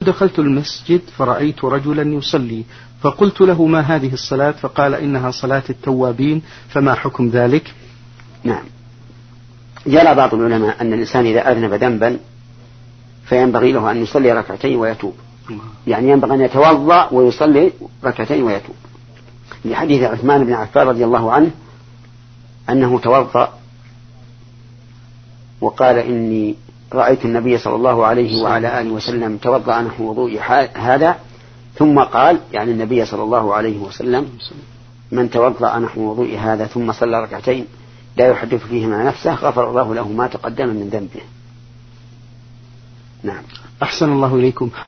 دخلت المسجد فرأيت رجلا يصلي فقلت له ما هذه الصلاة؟ فقال إنها صلاة التوابين، فما حكم ذلك؟ نعم، جرى بعض العلماء أن الإنسان إذا أذنب ذنبا فينبغي له أن يصلي ركعتين ويتوب، يعني ينبغي أن يتوضأ ويصلي ركعتين ويتوب، لحديث عثمان بن عفان رضي الله عنه أنه توضأ وقال إني رأيت النبي صلى الله عليه وعلى آله وسلم توضأ نحو وضوء هذا، ثم قال يعني النبي صلى الله عليه وسلم من توضأ نحو وضوء هذا ثم صلى ركعتين لا يحدث فيهما نفسه غفر الله له ما تقدم من ذنبه. نعم. أحسن الله إليكم.